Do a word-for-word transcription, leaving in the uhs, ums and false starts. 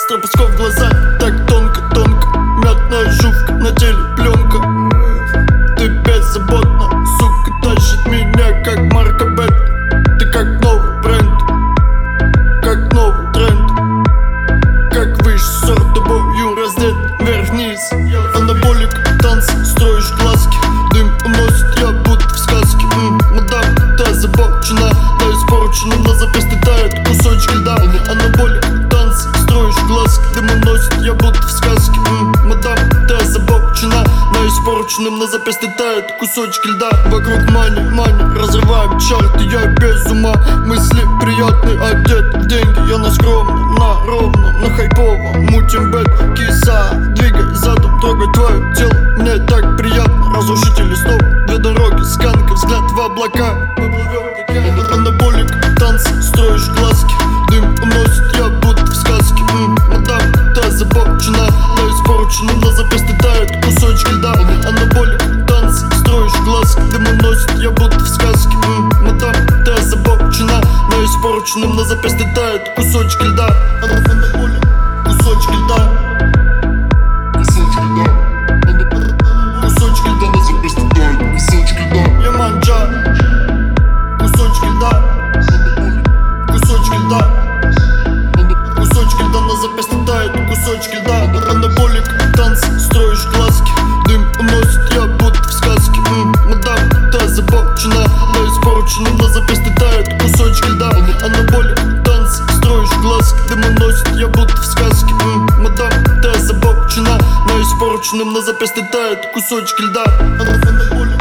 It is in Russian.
Стропоскоп в глаза, так тонко-тонко. Мятная жувка, на теле пленка. Ты беззаботно, сука, тащит меня как марка Бет. Ты как новый бренд, как новый тренд. Как высший сорт, тобою раздет вверх-вниз. Анаболик, танцы, строишь глазки. Дым уносит, я будто в сказке. М, Мадам, ты озабочена, на испорченном на запястье тают кусочки льда. Анаболик, танцы, строишь глазки. Дым уносит, я будто в сказке. М, Мадам, ты озабочена, на испорченном на запястье тают кусочки льда. Вокруг мани, мани, разрываем чарты, я без ума. Мысли приятные, одет в деньги. Я на скромном, на ровном, на хайповом. Мутим бэт, киса, двигай задом, трогай твое тело. Мне так приятно, разрушитель листов. Две дороги, сканка, взгляд в облака. Анаболик, танцы, строишь глазки. Дым уносит, я будто в сказке. М, Мадам, ты озабочена, на испорченном на запястье тают кусочки льда. Анаболик, танцы, строишь глазки. Дым уносит, я будто в сказке. М, Мадам, ты озабочена, на испорченном на запястье тают кусочки льда. Анаболик, кусочки льда. Кусочки льда. Кусочки льда На запястье тают кусочки льда. Я манджа. Кусочки льда. Кусочки льда. Кусочки льда на запястье тают кусочки льда. Анаболик, танцы, строишь глазки. Дым уносит, я будто в сказке. М, Мадам, ты озабочена, на испорченном на запястье тают кусочки льда. Анаболик, танцы, строишь глазки. Дым уносит, я будто в сказке. М, Мадам, ты озабочена, на испорченном на запястье тают кусочки льда. Анаболик.